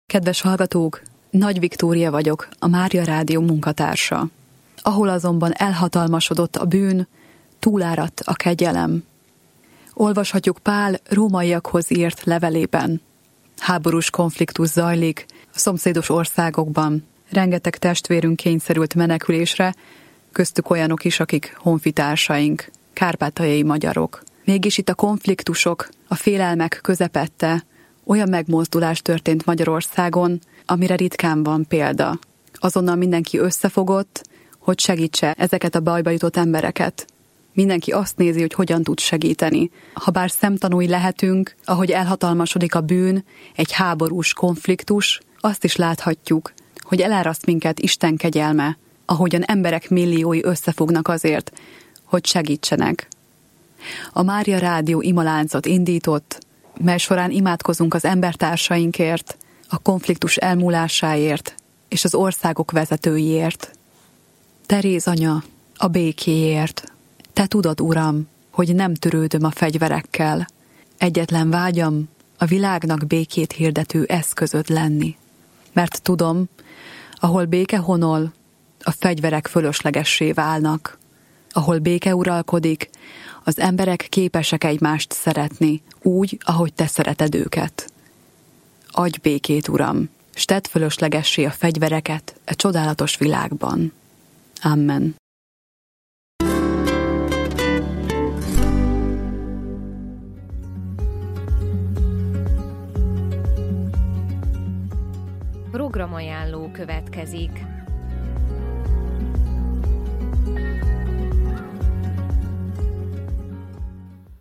Kedves hallgatók, Nagy Viktória vagyok, a Mária Rádió munkatársa. Ahol azonban elhatalmasodott a bűn, túláradt a kegyelem. Olvashatjuk Pál rómaiakhoz írt levelében. Háborús konfliktus zajlik a szomszédos országokban. Rengeteg testvérünk kényszerült menekülésre, köztük olyanok is, akik honfitársaink, kárpátaljai magyarok. Mégis itt a konfliktusok, a félelmek közepette olyan megmozdulás történt Magyarországon, amire ritkán van példa. Azonnal mindenki összefogott, hogy segítse ezeket a bajba jutott embereket. Mindenki azt nézi, hogy hogyan tud segíteni. Habár szemtanúi lehetünk, ahogy elhatalmasodik a bűn, egy háborús konfliktus, azt is láthatjuk, hogy eláraszt minket Isten kegyelme, ahogyan emberek milliói összefognak azért, hogy segítsenek. A Mária Rádió imaláncot indított, mely során imádkozunk az embertársainkért, a konfliktus elmúlásáért és az országok vezetőiért. Teréz anya, a békéért. Te tudod, Uram, hogy nem törődöm a fegyverekkel. Egyetlen vágyam a világnak békét hirdető eszközöd lenni. Mert tudom, ahol béke honol, a fegyverek fölöslegessé válnak. Ahol béke uralkodik, az emberek képesek egymást szeretni, úgy, ahogy te szereted őket. Adj békét, Uram, s tedd fölöslegessé a fegyvereket e csodálatos világban. Amen. Programajánló következik.